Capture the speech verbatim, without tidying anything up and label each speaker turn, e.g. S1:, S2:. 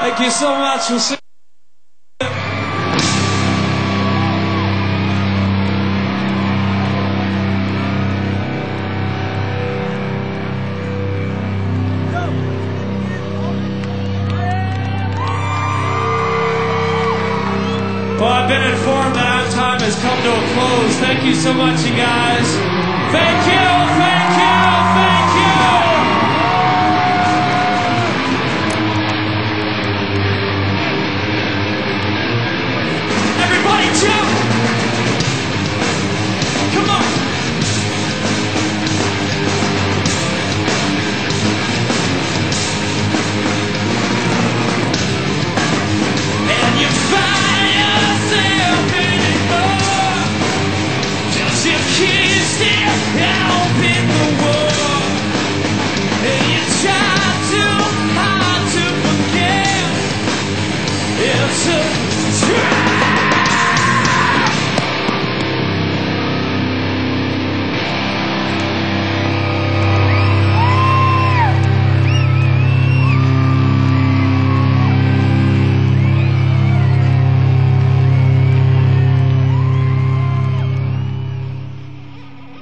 S1: Thank you so much. We'll see. Well, I've been informed that our time has come to a close. Thank you so much, you guys. Thank you.